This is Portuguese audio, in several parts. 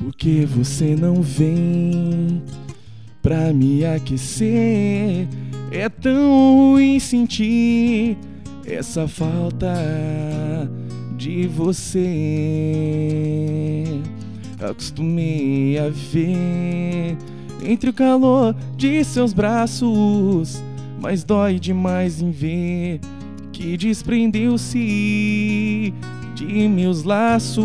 Por que você não vem pra me aquecer? É tão ruim sentir essa falta de você. Acostumei a ver entre o calor de seus braços, mas dói demais em ver que desprendeu-se de meus laços.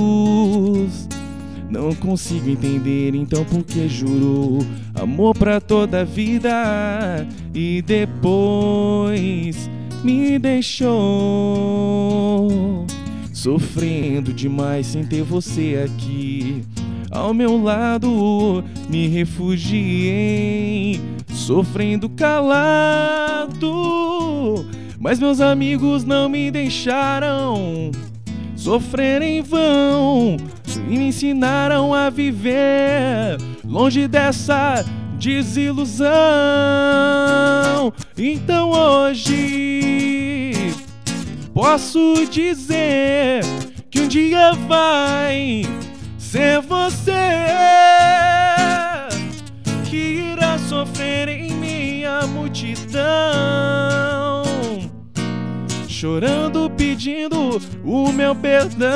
Não consigo entender então por que jurou amor pra toda a vida e depois me deixou sofrendo demais sem ter você aqui ao meu lado. Me refugiei sofrendo calado, mas meus amigos não me deixaram sofrer em vão e me ensinaram a viver longe dessa desilusão. Então hoje posso dizer que um dia vai ser você que irá sofrer em minha multidão, chorando, pedindo o meu perdão.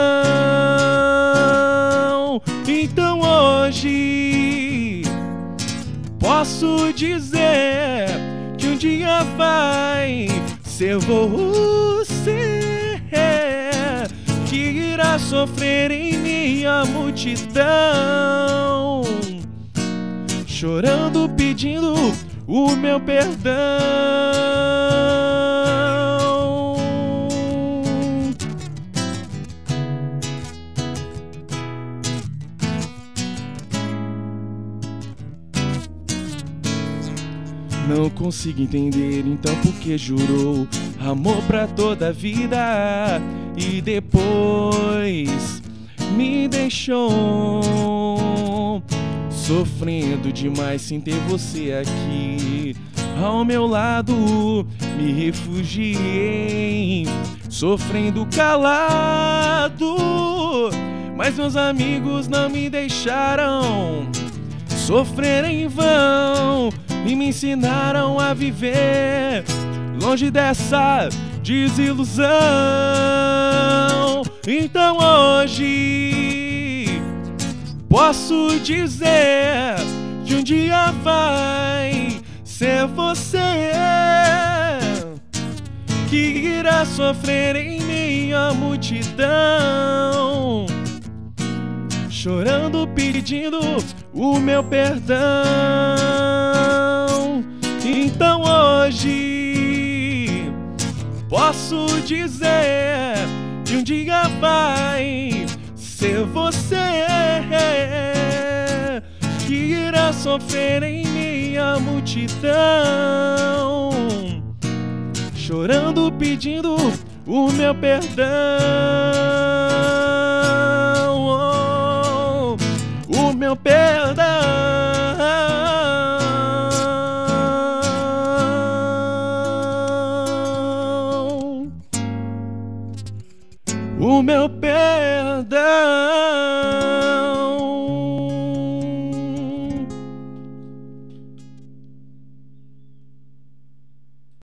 Então hoje posso dizer que um dia vai ser você que irá sofrer em minha multidão, chorando, pedindo o meu perdão. Não consigo entender então por que jurou amor pra toda a vida e depois me deixou sofrendo demais sem ter você aqui ao meu lado. Me refugiei sofrendo calado, mas meus amigos não me deixaram sofrer em vão e me ensinaram a viver longe dessa desilusão. Então hoje posso dizer que um dia vai ser você que irá sofrer em minha multidão, chorando, pedindo o meu perdão. Então hoje posso dizer que um dia vai ser você que irá sofrer em minha multidão, chorando, pedindo o meu perdão. O meu perdão.